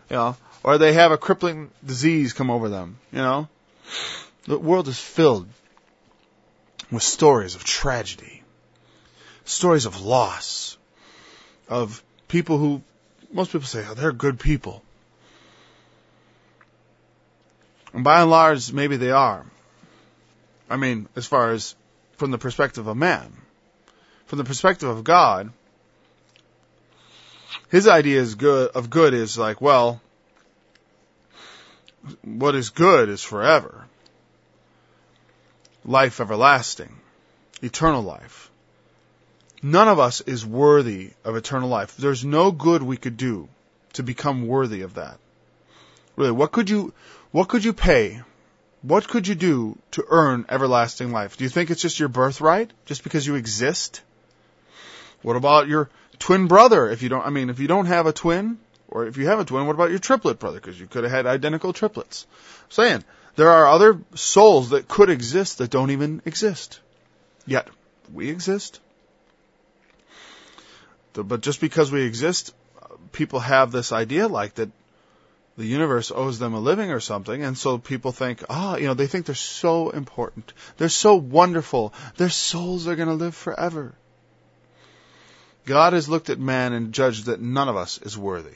or they have a crippling disease come over them, The world is filled with stories of tragedy, stories of loss, of people who, most people say, they're good people. And by and large, maybe they are. I mean, as far as from the perspective of man. From the perspective of God, his idea of good is like, well, what is good is forever. Life everlasting. Eternal life. None of us is worthy of eternal life. There's no good we could do to become worthy of that. Really, what could you pay? What could you do to earn everlasting life? Do you think it's just your birthright? Just because you exist? What about your twin brother? If you don't have a twin, or if you have a twin, what about your triplet brother? Because you could have had identical triplets. I'm saying, there are other souls that could exist that don't even exist. Yet, we exist. But just because we exist, people have this idea like that the universe owes them a living or something, and so people think, they think they're so important. They're so wonderful. Their souls are going to live forever. God has looked at man and judged that none of us is worthy.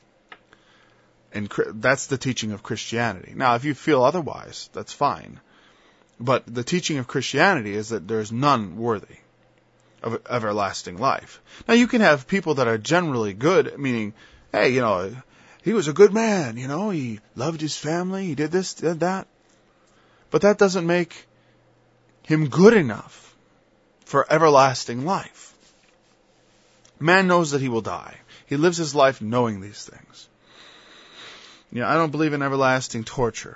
And that's the teaching of Christianity. Now, if you feel otherwise, that's fine. But the teaching of Christianity is that there's none worthy of everlasting life. Now, you can have people that are generally good, meaning, hey, he was a good man, he loved his family, he did this, did that. But that doesn't make him good enough for everlasting life. Man knows that he will die. He lives his life knowing these things. I don't believe in everlasting torture.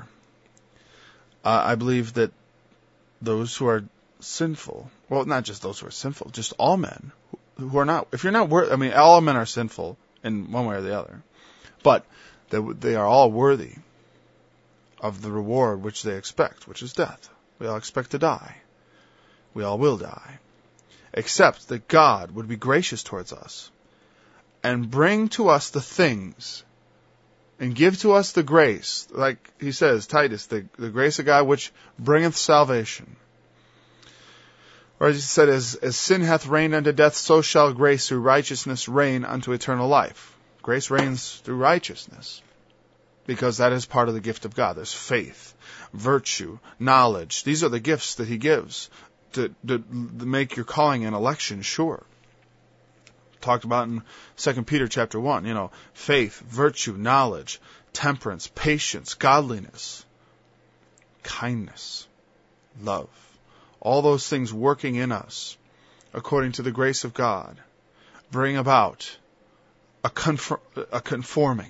I believe that those who are sinful, well, not just those who are sinful, just all men who are not, if you're not worthy, all men are sinful in one way or the other, but they are all worthy of the reward which they expect, which is death. We all expect to die. We all will die. Except that God would be gracious towards us and bring to us the things and give to us the grace, like he says, Titus, the grace of God which bringeth salvation. Or as he said, as sin hath reigned unto death, so shall grace through righteousness reign unto eternal life. Grace reigns through righteousness, because that is part of the gift of God. There's faith, virtue, knowledge. These are the gifts that he gives to make your calling and election sure. Talked about in 2 Peter chapter 1, faith, virtue, knowledge, temperance, patience, godliness, kindness, love. All those things working in us according to the grace of God bring about a conforming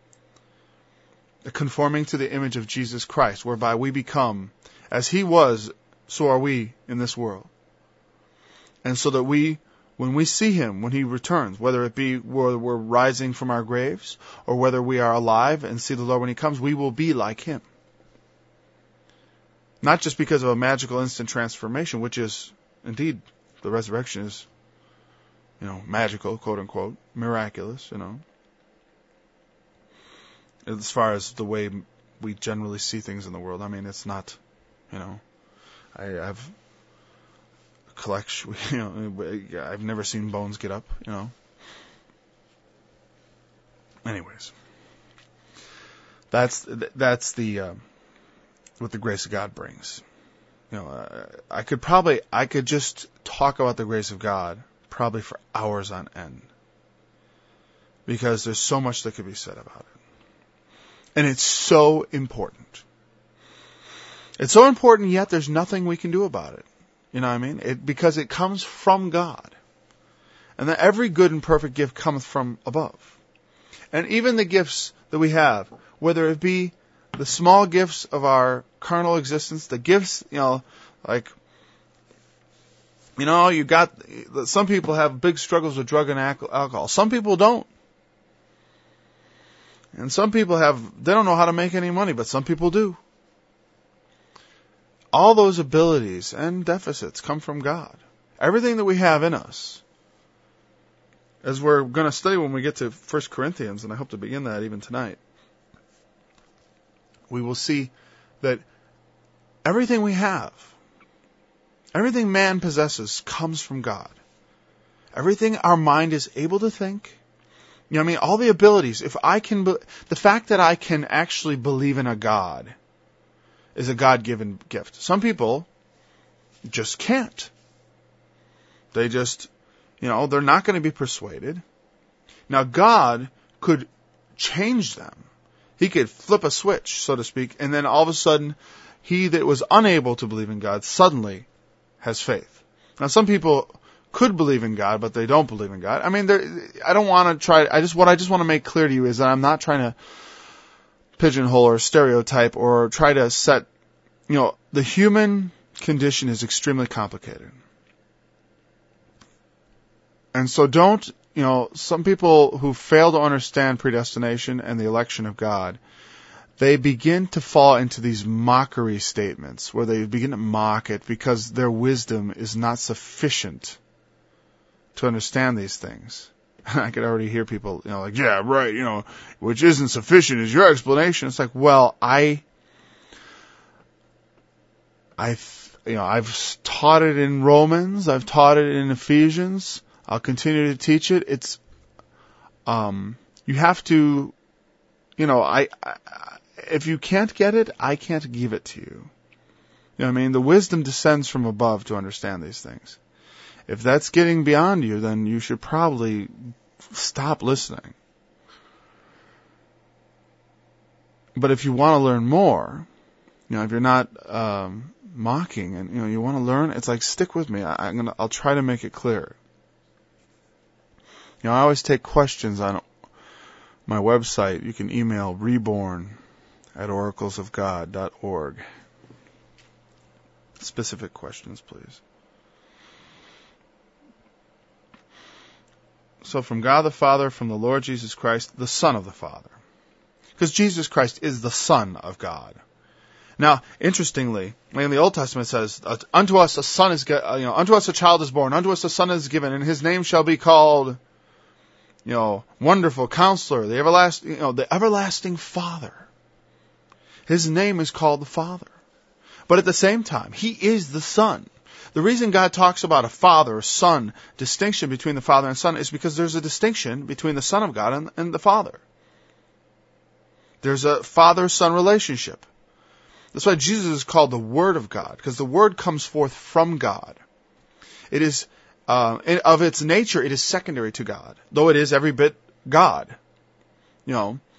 to the image of Jesus Christ, whereby we become, as he was, so are we in this world. And so that when we see him, when he returns, whether it be where we're rising from our graves, or whether we are alive and see the Lord when he comes, we will be like him. Not just because of a magical instant transformation, which is, indeed, the resurrection is, magical, quote unquote, miraculous, as far as the way we generally see things in the world. It's not, I have a collection, I've never seen bones get up, Anyways, that's the, what the grace of God brings. I could just talk about the grace of God probably for hours on end, because there's so much that could be said about it. And it's so important. It's so important, yet there's nothing we can do about it. You know what I mean? Because it comes from God. And that every good and perfect gift cometh from above. And even the gifts that we have, whether it be the small gifts of our carnal existence, the gifts, you got, some people have big struggles with drug and alcohol. Some people don't. And some people they don't know how to make any money, but some people do. All those abilities and deficits come from God. Everything that we have in us as we're going to study when we get to 1 Corinthians, and I hope to begin that even tonight, we will see that everything we have, everything man possesses comes from God. Everything our mind is able to think, you know what I mean? All the abilities, the fact that I can actually believe in a God is a God-given gift. Some people just can't. They just, they're not going to be persuaded. Now, God could change them. He could flip a switch, so to speak, and then all of a sudden, he that was unable to believe in God suddenly has faith. Now, some people could believe in God, but they don't believe in God. I mean, I don't want to try, what I just want to make clear to you is that I'm not trying to pigeonhole or stereotype or try to set, the human condition is extremely complicated. And so don't, some people who fail to understand predestination and the election of God, they begin to fall into these mockery statements where they begin to mock it because their wisdom is not sufficient to understand these things. I could already hear people, like, yeah, right, which isn't sufficient is your explanation. It's like, well, I've taught it in Romans, I've taught it in Ephesians, I'll continue to teach it. It's, you have to, if you can't get it, I can't give it to you. You know what I mean? The wisdom descends from above to understand these things. If that's getting beyond you, then you should probably stop listening. But if you want to learn more, if you're not mocking and you want to learn, it's like, stick with me. I'll try to make it clear. I always take questions on my website. You can email reborn@oraclesofgod.org. Specific questions, please. So from God the Father, from the Lord Jesus Christ, the Son of the Father. Because Jesus Christ is the Son of God. Now, interestingly, in the Old Testament it says, unto us a son is, unto us a child is born, unto us a son is given, and his name shall be called, Wonderful Counselor, the everlasting Father. His name is called the Father. But at the same time, he is the Son. The reason God talks about a father or son distinction between the Father and Son is because there's a distinction between the Son of God and the Father. There's a father-son relationship. That's why Jesus is called the Word of God, because the Word comes forth from God. It is, of its nature, it is secondary to God, though it is every bit God.